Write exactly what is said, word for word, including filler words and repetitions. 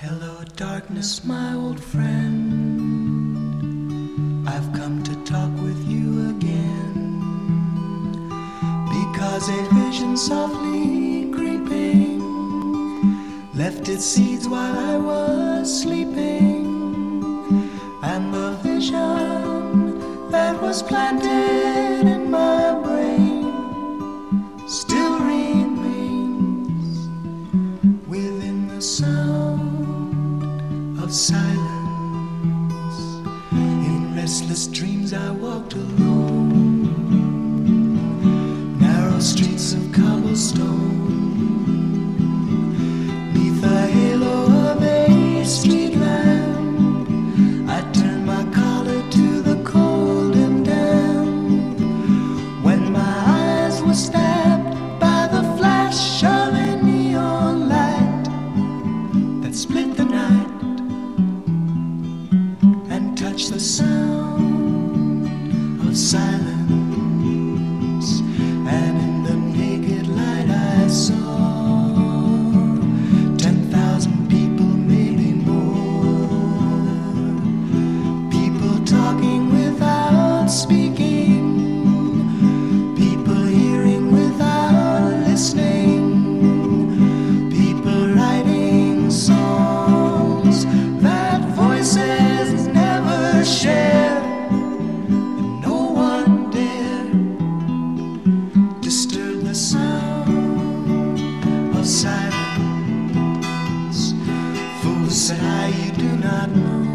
Hello, darkness, my old friend. I've come to talk with you again, because a vision softly creeping left its seeds while I was sleeping, and the vision that was planted in my brain still remains within the sound of silence. In restless dreams I walked alone, narrow streets of cobblestone, neath the halo of a street lamp. I turned my collar to the cold and damp, when my eyes were stabbed by the flash of a neon light that split the night and touch the sound of silence. And in the naked light I saw ten thousand people, maybe more, people talking without speaking, people hearing without listening, people writing songs that voices never share, and no one dare disturb the sound of silence. Fools, said I, you do not know